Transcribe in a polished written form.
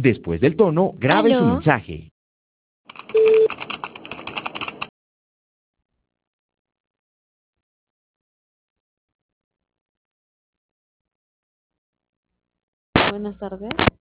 Después del tono, grabe su ¿Aló? mensaje. Buenas tardes.